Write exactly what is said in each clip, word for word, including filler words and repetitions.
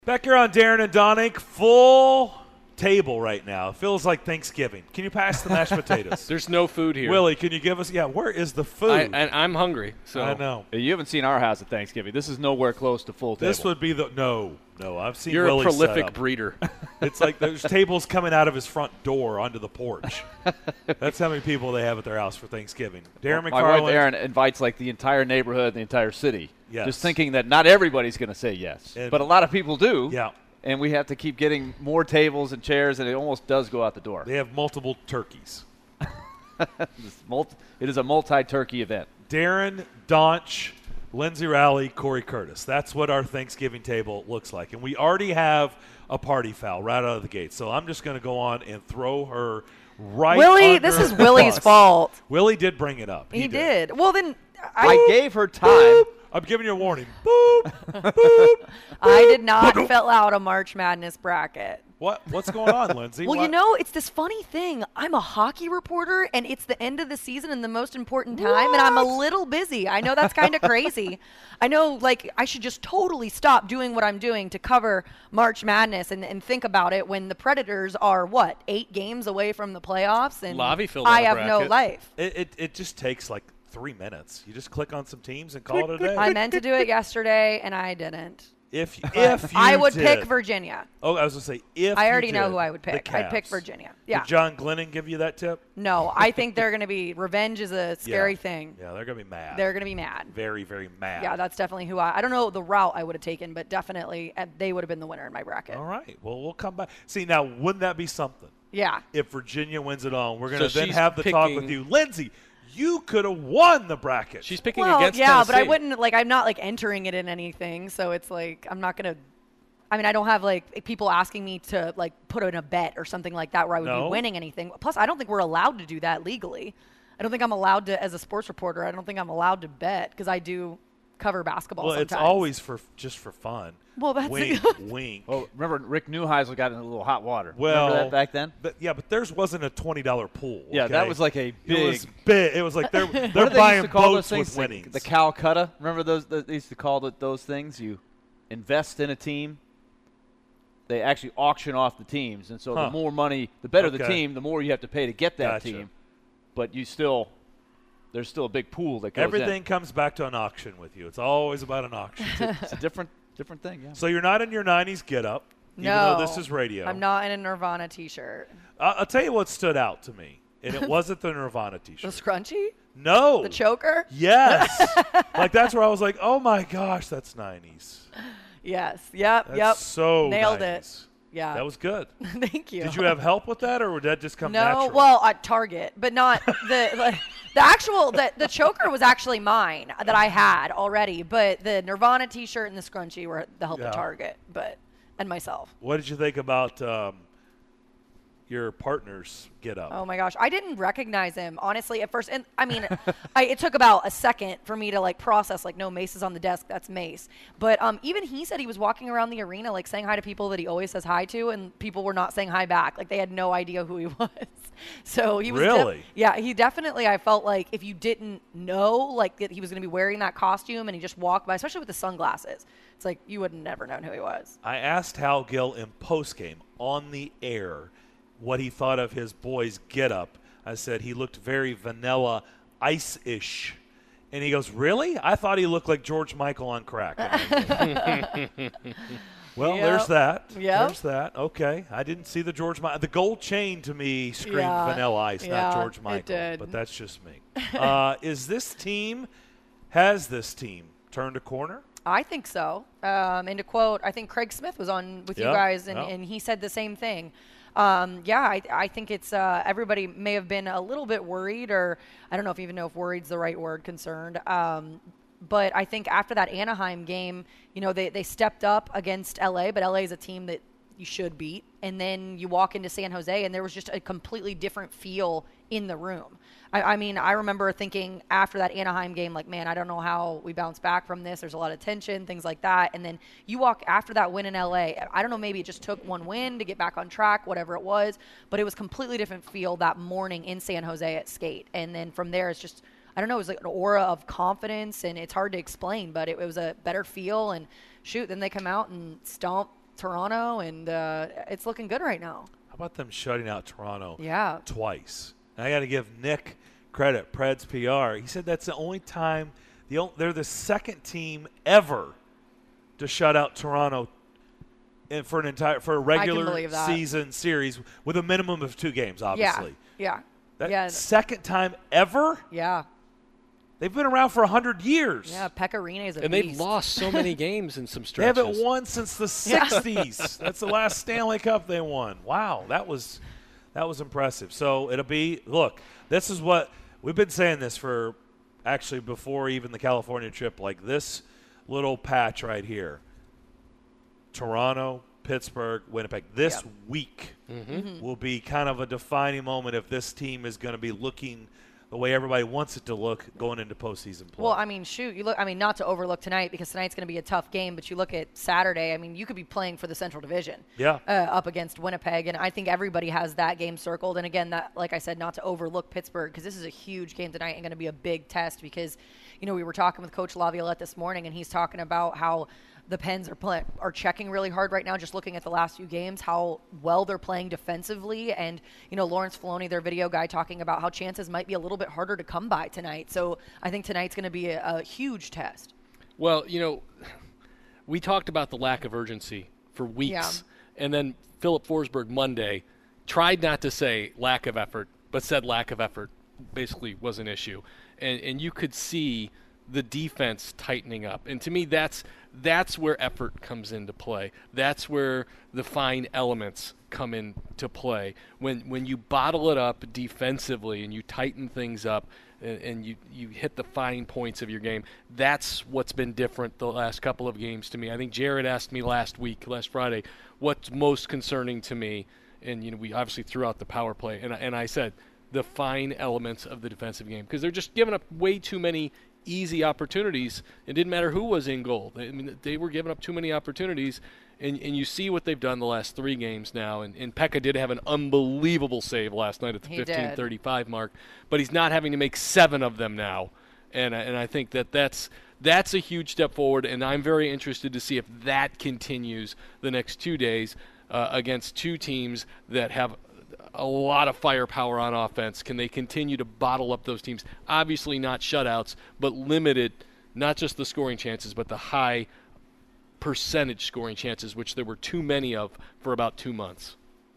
Back here on Darren and Donick, full table right now. It feels like Thanksgiving. Can you pass the mashed potatoes? There's no food here. Willie, can you give us – yeah, where is the food? I, and I'm hungry. So I know. You haven't seen our house at Thanksgiving. This is nowhere close to full table. This would be the – no, no. I've seen You're Willie a prolific set up. breeder. It's like there's tables coming out of his front door onto the porch. That's how many people they have at their house for Thanksgiving. Darren well, McFarland. My wife Erin invites like the entire neighborhood, the entire city. Yes. Just thinking that not everybody's going to say yes. And, but a lot of people do. Yeah. And we have to keep getting more tables and chairs, and it almost does go out the door. They have multiple turkeys. It's multi- it is a multi-turkey event. Darren, Donch, Lindsay Rowley, Corey Curtis. That's what our Thanksgiving table looks like. And we already have a party foul right out of the gate. So I'm just going to go on and throw her right Willie, under this is the Willie's bus. fault. Willie did bring it up. He, He, did. Well, then I, I gave her time. Boop. I'm giving you a warning. Boop. Boop. I did not fill out a March Madness bracket. What? What's going on, Lindsay? Well, what? you know, it's this funny thing. I'm a hockey reporter, and it's the end of the season and the most important time, and I'm a little busy. I know that's kind of crazy. I know, like, I should just totally stop doing what I'm doing to cover March Madness and, and think about it when the Predators are, what, eight games away from the playoffs, and Lavi filled out I a have no bracket. life. It, it, it just takes like three minutes. You just click on some teams and call it a day. I meant to do it yesterday, and I didn't. If if you I would did. pick Virginia. Oh, I was going to say if I you already know did, who I would the pick. I'd pick Cavs. Virginia. Yeah. Did John Glennon give you that tip? No, I think they're going to be – revenge is a scary Yeah. thing. Yeah, they're going to be mad. They're going to be mad. very, very mad. Yeah, that's definitely who I – I don't know the route I would have taken, but definitely uh, they would have been the winner in my bracket. All right. Well, we'll come back. See, now, wouldn't that be something? Yeah. If Virginia wins it all, we're going to So then she's have the talk with picking- you. Lindsay, you could have won the bracket. She's picking Well, against yeah, but I Tennessee. wouldn't – like I'm not like entering it in anything, so it's like I'm not going to – I mean, I don't have like people asking me to like put in a bet or something like that where I would No. be winning anything. Plus, I don't think we're allowed to do that legally. I don't think I'm allowed to, as a sports reporter, I don't think I'm allowed to bet because I do cover basketball well, sometimes. it's always for just for fun. Well, that's wink, wink. Oh, remember Rick Neuheisel got in a little hot water. Well, remember that back then? But yeah, but theirs wasn't a twenty dollar pool. Yeah, that okay? was like a big. It was big. It was like they're they're What did they buying used to call boats those things? with The- winnings. The Calcutta. Remember those? They used to call it those things. You invest in a team. They actually auction off the teams, and so Huh. the more money, the better the Okay. team, the more you have to pay to get that Gotcha. team. But you still, there's still a big pool that goes Everything in. comes back to an auction with you. It's always about an auction. It's a different, different thing. Yeah. So you're not in your nineties get up, even No, though this is radio. I'm not in a Nirvana T-shirt. I- I'll tell you what stood out to me, and it wasn't the Nirvana The T-shirt. scrunchie, No. the choker. Yes. Like that's where I was like, oh my gosh, that's nineties. Yes. Yep. That's yep. so Nailed nineties. it. Yeah. That was good. Thank you. Did you have help with that, or would that just come no, natural? well, at Target, but not the like, the actual the the choker was actually mine that I had already, but the Nirvana T-shirt and the scrunchie were the help Yeah. of Target, but and myself. What did you think about um, your partner's get up? Oh my gosh, I didn't recognize him honestly at first, and I mean, I, it took about a second for me to like process like, no, Mace is on the desk, that's Mace. But um, even he said he was walking around the arena like saying hi to people that he always says hi to, and people were not saying hi back, like they had no idea who he was. So he was def- Really? yeah, he definitely. I felt like if you didn't know like that he was going to be wearing that costume and he just walked by, especially with the sunglasses, it's like you would have never known who he was. I asked Hal Gill in postgame on the air what he thought of his boy's get-up. I said he looked very vanilla ice-ish. And he goes, really? I thought he looked like George Michael on crack. Well, Yep. there's that. Yep. There's that. Okay. I didn't see the George Michael. The gold chain to me screamed Yeah. Vanilla Ice, Yeah, not George it Michael. did. But that's just me. uh, is this team, has this team turned a corner? I think so. Um, and to quote, I think Craig Smith was on with Yeah, you guys, and, yeah. and he said the same thing. Um, yeah, I, I think it's uh, everybody may have been a little bit worried, or I don't know if you even know if worried's the right word, concerned. Um, but I think after that Anaheim game, you know, they, they stepped up against L A, but L A is a team that you should beat. And then you walk into San Jose, and there was just a completely different feel in the room. I, I mean, I remember thinking after that Anaheim game, like, man, I don't know how we bounce back from this. There's a lot of tension, things like that. And then you walk after that win in L A. I don't know, maybe it just took one win to get back on track, whatever it was. But it was completely different feel that morning in San Jose at Skate. And then from there, it's just, I don't know, it was like an aura of confidence, and it's hard to explain, but it, it was a better feel. And shoot, then they come out and stomp Toronto, and uh, it's looking good right now. How about them shutting out Toronto Yeah. twice? And I got to give Nick credit, Preds P R. He said that's the only time the only, they're the second team ever to shut out Toronto in, for an entire for a regular season series with a minimum of two games. Obviously, yeah, yeah, that yeah. second time ever. Yeah. They've been around for one hundred years. Yeah, Pekka Rinne is a And beast. they've lost so many games in some They stretches. haven't won since the sixties. That's the last Stanley Cup they won. Wow, that was that was impressive. So it'll be, look, this is what we've been saying this for actually before even the California trip, like this little patch right here. Toronto, Pittsburgh, Winnipeg. This Yep. week Mm-hmm. will be kind of a defining moment if this team is going to be looking the way everybody wants it to look going into postseason play. Well, I mean, shoot, you look. I mean, not to overlook tonight because tonight's going to be a tough game. But you look at Saturday. I mean, you could be playing for the Central Division. Yeah. Uh, up against Winnipeg, and I think everybody has that game circled. And again, that, like I said, not to overlook Pittsburgh because this is a huge game tonight and going to be a big test because, you know, we were talking with Coach Laviolette this morning, and he's talking about how the Pens are play, are checking really hard right now, just looking at the last few games, how well they're playing defensively. And, you know, Lawrence Filoni, their video guy, talking about how chances might be a little bit harder to come by tonight. So I think tonight's going to be a, a huge test. Well, you know, we talked about the lack of urgency for weeks. Yeah. And then Philip Forsberg Monday tried not to say lack of effort, but said lack of effort basically was an issue. And, and you could see the defense tightening up. And to me, that's that's where effort comes into play. That's where the fine elements come into play. When when you bottle it up defensively and you tighten things up and, and you, you hit the fine points of your game, that's what's been different the last couple of games to me. I think Jared asked me last week, last Friday, what's most concerning to me. And you know, we obviously threw out the power play. And, and I said the fine elements of the defensive game because they're just giving up way too many easy opportunities. It didn't matter who was in goal. I mean, they were giving up too many opportunities, and, and you see what they've done the last three games now. And, and Pekka did have an unbelievable save last night at the fifteen thirty-five mark, but he's not having to make seven of them now. And and I think that that's that's a huge step forward, and I'm very interested to see if that continues the next two days uh, against two teams that have a lot of firepower on offense. Can they continue to bottle up those teams? Obviously not shutouts, but limited, not just the scoring chances, but the high percentage scoring chances, which there were too many of for about two months.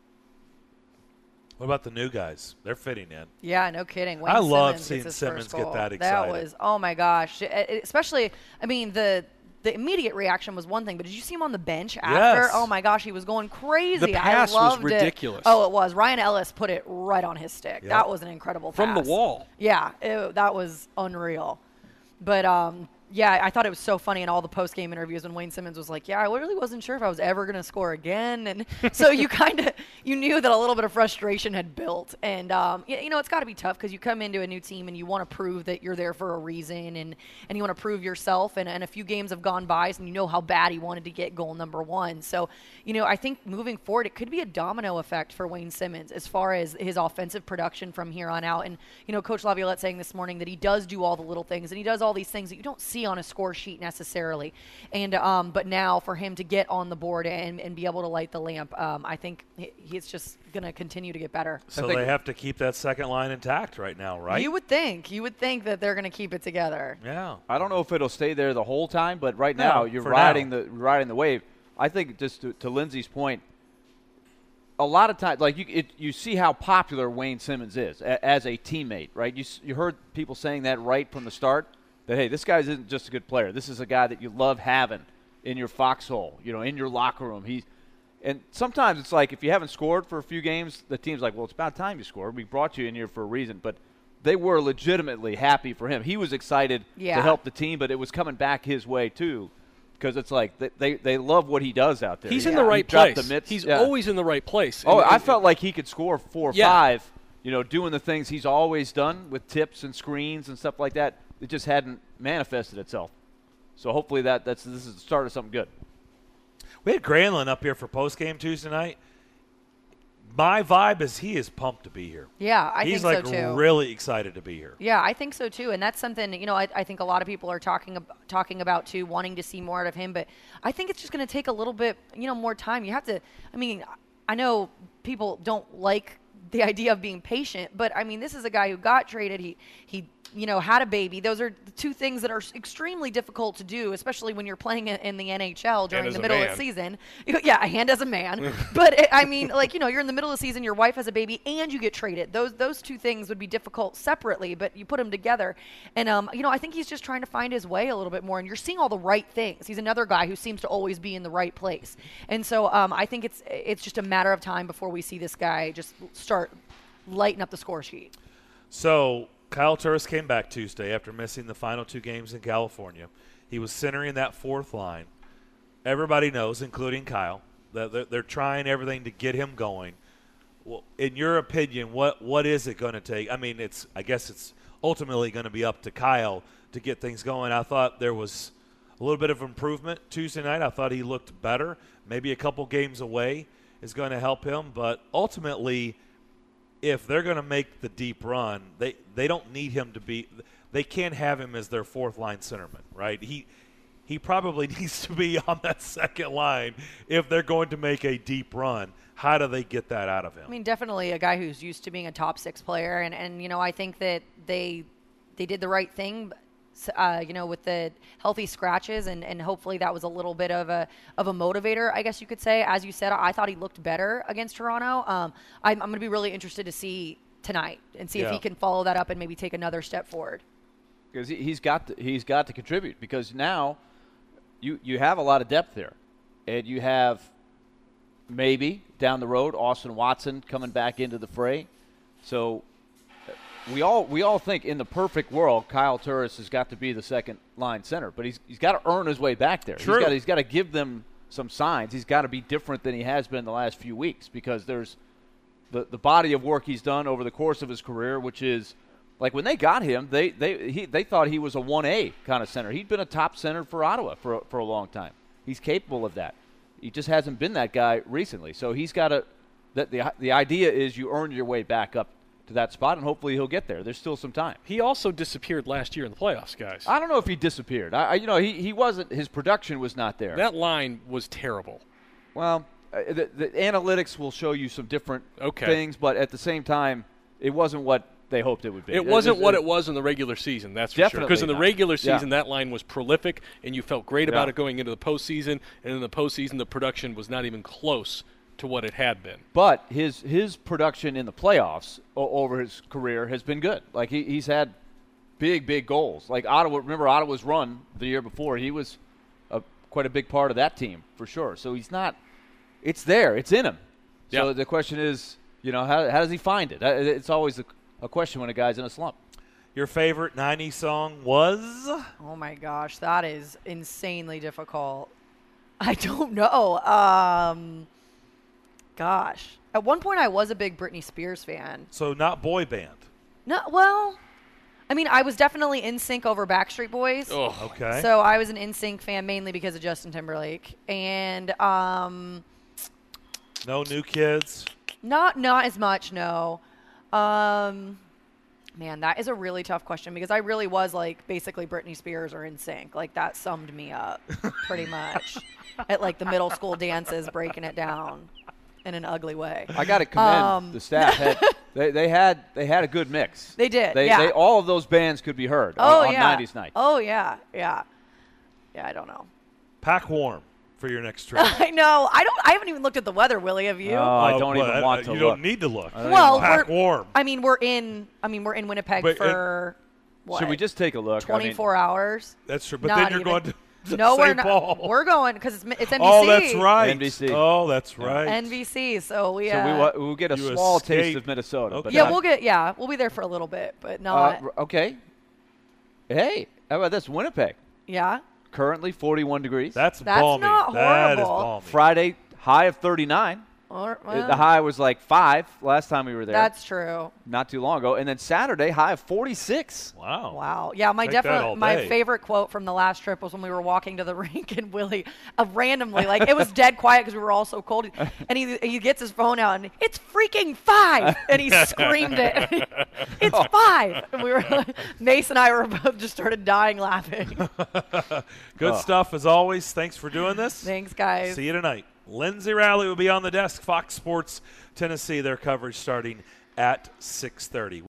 What about the new guys? They're fitting in. Yeah, no kidding. Wayne I love Simmons seeing gets his Simmons first get goal. that That excited. was, oh my gosh. It- it- especially, I mean, the the immediate reaction was one thing, but did you see him on the bench after? Yes. Oh my gosh, he was going crazy. The pass I loved was it. ridiculous. Oh, it was. Ryan Ellis put it right on his stick. Yep. That was an incredible From pass. the wall. Yeah, it, that was unreal. But um, yeah, I thought it was so funny in all the post-game interviews when Wayne Simmons was like, yeah, I really wasn't sure if I was ever going to score again. And so you kind of, you knew that a little bit of frustration had built. And, um, you, you know, it's got to be tough because you come into a new team and you want to prove that you're there for a reason and, and you want to prove yourself. And, and a few games have gone by and you know how bad he wanted to get goal number one. So, you know, I think moving forward, it could be a domino effect for Wayne Simmons as far as his offensive production from here on out. And, you know, Coach Laviolette saying this morning that he does do all the little things and he does all these things that you don't see on a score sheet necessarily. And um, but now for him to get on the board and, and be able to light the lamp, um, I think he, he's just going to continue to get better. So they have to keep that second line intact right now, right? You would think. You would think that they're going to keep it together. Yeah. I don't know if it'll stay there the whole time, but right No, now you're for riding now. the riding the wave. I think just to, to Lindsay's point, a lot of times, like you, it, you see how popular Wayne Simmons is a, as a teammate, right? You s- you heard people saying that right from the start. That, hey, this guy isn't just a good player. This is a guy that you love having in your foxhole, you know, in your locker room. He's, and sometimes it's like if you haven't scored for a few games, the team's like, well, it's about time you scored. We brought you in here for a reason. But they were legitimately happy for him. He was excited Yeah. to help the team, but it was coming back his way too because it's like they, they, they love what he does out there. He's He- in the he right dropped place. the mitts. He's Yeah. always in the right place. Oh, And- I and- felt like he could score four or Yeah. five, you know, doing the things he's always done with tips and screens and stuff like that. It just hadn't manifested itself. So hopefully that that's this is the start of something good. We had Granlund up here for post-game Tuesday night. my vibe is he is pumped to be here. Yeah, I He's think like so too. really excited to be here. Yeah, I think so too, and that's something you know. I, I think a lot of people are talking ab- talking about too, wanting to see more out of him. But I think it's just going to take a little bit, you know, more time. You have to. I mean, I know people don't like the idea of being patient, but I mean, this is a guy who got traded. He he. you know, had a baby. Those are the two things that are extremely difficult to do, especially when you're playing in the N H L during the middle man. of the season. Yeah, a hand as a man. But it, I mean, like, you know, you're in the middle of the season, your wife has a baby, and you get traded. Those those two things would be difficult separately, but you put them together. And, um, you know, I think he's just trying to find his way a little bit more, and you're seeing all the right things. He's another guy who seems to always be in the right place. And so um, I think it's it's just a matter of time before we see this guy just start lighting up the score sheet. So Kyle Turris came back Tuesday after missing the final two games in California. He was centering that fourth line. Everybody knows, including Kyle, that they're, they're trying everything to get him going. Well, in your opinion, what what is it going to take? I mean, it's I guess it's ultimately going to be up to Kyle to get things going. I thought there was a little bit of improvement Tuesday night. I thought he looked better. Maybe a couple games away is going to help him, but ultimately – if they're going to make the deep run, they, they don't need him to be – they can't have him as their fourth-line centerman, right? He he probably needs to be on that second line if they're going to make a deep run. How do they get that out of him? I mean, definitely a guy who's used to being a top six player. And, and you know, I think that they they did the right thing – Uh, you know, with the healthy scratches, and, and hopefully that was a little bit of a of a motivator, I guess you could say. As you said, I thought he looked better against Toronto. Um, I'm, I'm going to be really interested to see tonight and see Yeah. if he can follow that up and maybe take another step forward. Because he, he's got to, he's got to contribute, because now you you have a lot of depth there, and you have maybe down the road Austin Watson coming back into the fray. So we all we all think in the perfect world Kyle Turris has got to be the second line center, but he's he's got to earn his way back there. True. He's got he's got to give them some signs. He's got to be different than he has been the last few weeks, because there's the the body of work he's done over the course of his career, which is like when they got him, they they he, they thought he was a one A kind of center. He'd been a top center for Ottawa for for a long time. He's capable of that. He just hasn't been that guy recently. So he's got to that the the idea is you earn your way back up to that spot, and hopefully he'll get there. There's still some time. He also disappeared last year in the playoffs, guys. I don't know if he disappeared. I, I you know he he wasn't. His production was not there. That line was terrible. Well, uh, the, the analytics will show you some different Okay. things, but at the same time, it wasn't what they hoped it would be. It wasn't what it was in the regular season, that's for sure. Definitely Because in the not. regular Yeah. season, that line was prolific, and you felt great about Yeah. it going into the postseason. And in the postseason, the production was not even close to what it had been. But his his production in the playoffs o- over his career has been good. Like he, he's had big big goals. Like Ottawa, remember Ottawa's run the year before? He was a, quite a big part of that team for sure. So he's not. It's there. It's in him. So Yeah. the question is, you know, how how does he find it? Uh, It's always a, a question when a guy's in a slump. Your favorite nineties song was? Oh my gosh, that is insanely difficult. I don't know. Um, gosh, at one point I was a big Britney Spears fan. So not boy band. No, well, I mean, I was definitely N Sync over Backstreet Boys. Oh, Okay. So I was an N Sync fan mainly because of Justin Timberlake, and um, No New Kids. not not as much. No. Um, man, that is a really tough question because I really was like basically Britney Spears or N Sync. Like that summed me up pretty much at like the middle school dances, breaking it down in an ugly way. I got to commend Um, the staff. Had, they, they had they had a good mix. They did, They, yeah. they all of those bands could be heard Oh on, on yeah. nineties night. Oh yeah, yeah, yeah. I don't know. Pack warm for your next trip. I know. I don't. I haven't even looked at the weather, Willie. Have you? Oh, I Uh, don't but, even uh, want to You look. don't need to look. I don't well, even Pack we're, warm. I mean, we're in. I mean, we're in Winnipeg But, uh, for what? Should we just take a look? I mean, twenty-four hours? That's true. But Not then you're even. going to No, we're Saint not. Paul. We're going because it's it's N B C. Oh, that's right. N B C. Oh, that's right. N B C. So we. So Uh, we wa- we'll get a You small taste escape. of Minnesota. But Okay. yeah, not- we'll get. Yeah, we'll be there for a little bit, but uh, not. r- okay. Hey, how about this? Winnipeg. yeah. Currently forty-one degrees. That's, That's balmy. not That is horrible. balmy. Friday, high of thirty-nine. Or, Uh, well, The high was like five last time we were there. that's true. not too long ago. And then Saturday, high of forty-six. Wow. Wow. Yeah, my Take that all definite my day. favorite quote from the last trip was when we were walking to the rink and Willie uh, randomly, like it was dead quiet because we were all so cold, and he he gets his phone out and it's freaking five, and he screamed it. It's five. And we were like, Mace and I were both just started dying laughing. Good Oh. stuff as always. Thanks for doing this. Thanks, guys. See you tonight. Lindsay Rowley will be on the desk. Fox Sports Tennessee, their coverage starting at six thirty.